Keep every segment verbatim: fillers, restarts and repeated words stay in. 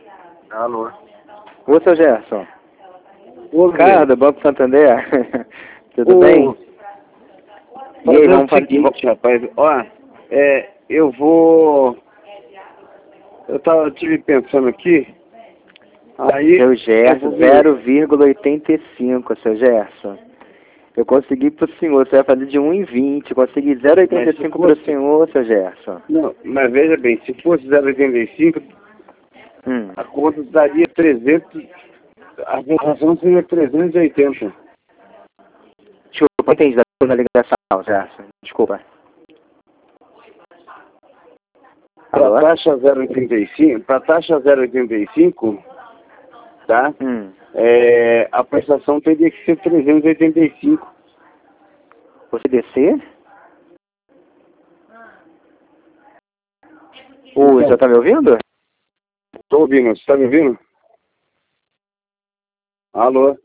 Alô? Ô, seu Gerson. Ô, Ricardo, Banco Santander. Tudo Ô, bem? E aí, fazer vamos o fazer... seguinte, rapaz. Ó, é, eu vou... Eu tava, tive pensando aqui, aí... Seu eu Gerson, vou ver. zero vírgula oitenta e cinco, seu Gerson. Eu consegui pro senhor, você vai fazer de um e vinte. Consegui zero vírgula oitenta e cinco Mas se pro senhor, seu Gerson. Não, mas veja bem, se fosse zero vírgula oitenta e cinco, Hum. a conta daria trezentos... A conversão seria trezentos e oitenta. Desculpa, não entendi da ligação, Gerson. Desculpa. Para Alô? a taxa zero vírgula oitenta e cinco, para taxa zero vírgula oitenta e cinco, tá? Hum. É, a prestação teria que ser trezentos e oitenta e cinco. Você descer? Ô, Então, já tá me ouvindo? tô ouvindo, você tá me ouvindo? Alô?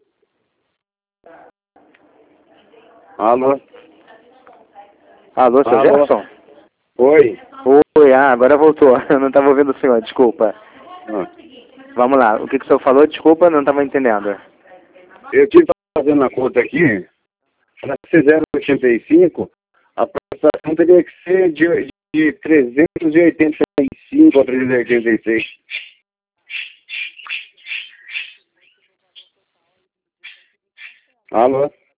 Alô? Alô, seu Alô? Gerson? Oi? Oi, ah, agora voltou. Eu não tava ouvindo o senhor, desculpa. Ah, Vamos lá, o que, que o senhor falou? Desculpa, não tava entendendo. eu tive fazendo a conta aqui, para ser zero vírgula oitenta e cinco, a prestação teria que ser de, de trezentos e oitenta e cinco a trezentos e oitenta e seis. Alô?